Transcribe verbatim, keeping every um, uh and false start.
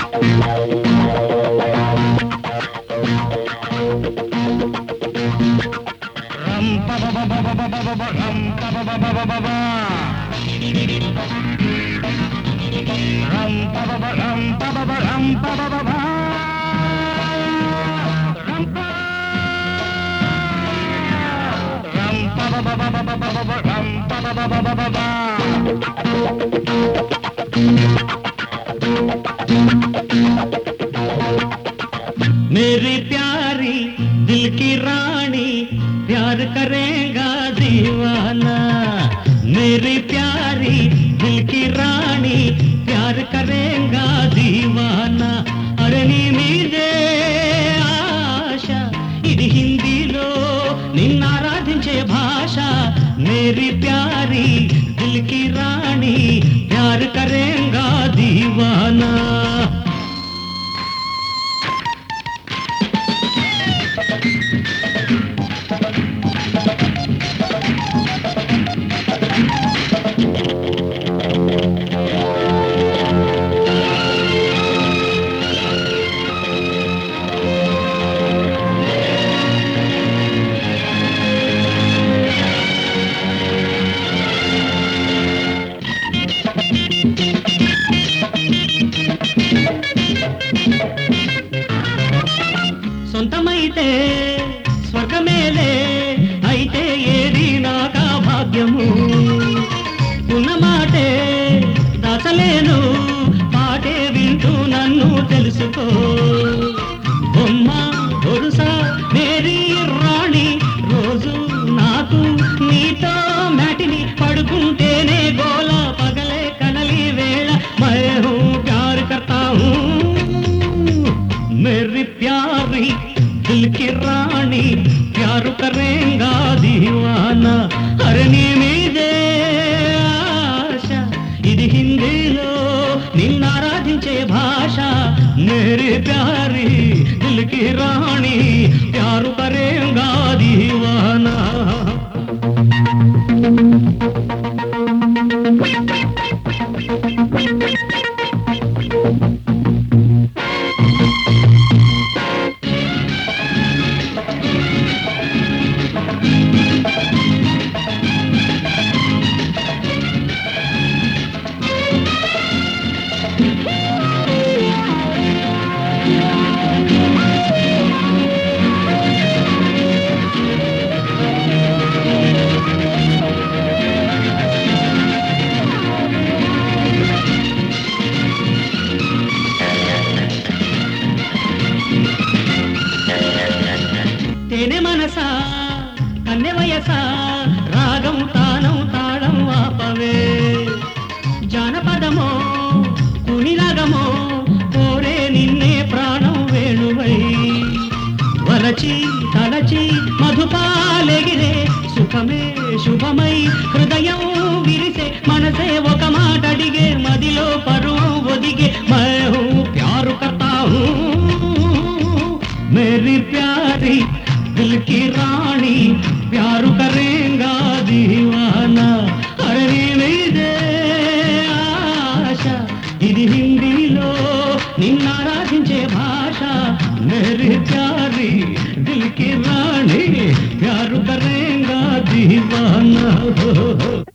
मेरी प्यारी दिल की रानी प्यार करेगा दीवाना मेरी प्यारी दिल की रानी प्यार करेगा दीवाना अरे नी मीదే ఆశ ఇది హిందీలో నిన్నారాధించే భాష मेरी प्यारी दिल की रानी प्यार करेगा दीवाना సొంతమైతే స్వర్గమేలే అయితే ఏది నాకా భాగ్యము ఉన్న మాటే దాచలేను పాటే వింటూ నన్ను తెలుసుకో బొమ్మ దొరుసా మేరీ రాణి రోజు నాకు నీతో మ్యాటిని పడుకుంటేనే గోల పగలే కనలి వేళ మై హూ ప్యార్ కర్తా హూ मेरी प्यारी दिल की रानी प्यार करेगा दीवाना अरे नी మీదే ఆశ ఇది హిందీలో నిన్నారాధించే భాష मेरी प्यारी दिल की रानी प्यार करेगा दीवाना తేనె మనసా కన్నె వయసా రాగం తానం తాళం ఆపవే జానపదమో కునిరాగమో కోరే నిన్నే ప్రాణం వేణువై వలచి తలచి మధుపాలెగిరే సుఖమే శుభమై హృదయం విరిసే మనసే ఒక మాట అడిగే మదిలో పరువం ఒదిగే మై హూ ప్యారు కర్తా హూ मेरी प्यारी दिल की रानी प्यार करेगा दीवाना अरे नी మీదే ఆశ ఇది హిందీలో నిన్నారాధించే భాష मेरी प्यारी दिल की रानी प्यार करेगा दीवाना